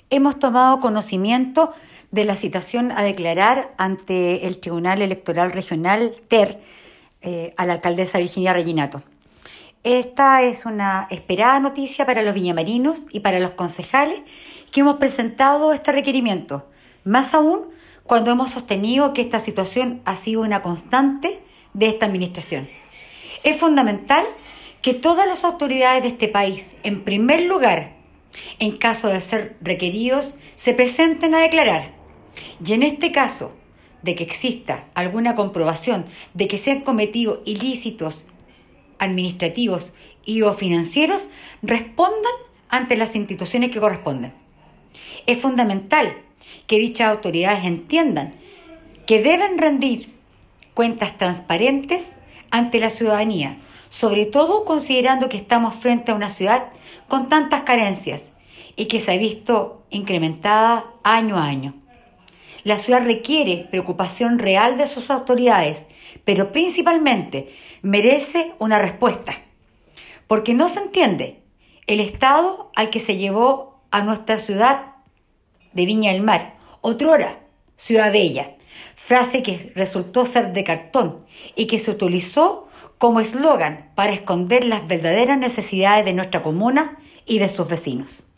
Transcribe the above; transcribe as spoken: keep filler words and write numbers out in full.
hemos tomado conocimiento de la citación a declarar ante el Tribunal Electoral Regional T E R eh, a la alcaldesa Virginia Reginato. Esta es una esperada noticia para los viñamarinos y para los concejales que hemos presentado este requerimiento, más aún cuando hemos sostenido que esta situación ha sido una constante de esta administración. Es fundamental que todas las autoridades de este país, en primer lugar, en caso de ser requeridos, se presenten a declarar. Y en este caso de que exista alguna comprobación de que se han cometido ilícitos administrativos y o financieros, respondan ante las instituciones que corresponden. Es fundamental que dichas autoridades entiendan que deben rendir cuentas transparentes ante la ciudadanía, sobre todo considerando que estamos frente a una ciudad con tantas carencias y que se ha visto incrementada año a año. La ciudad requiere preocupación real de sus autoridades, pero principalmente merece una respuesta, porque no se entiende el estado al que se llevó a nuestra ciudad de Viña del Mar, otrora Ciudad Bella, frase que resultó ser de cartón y que se utilizó como eslogan para esconder las verdaderas necesidades de nuestra comuna y de sus vecinos.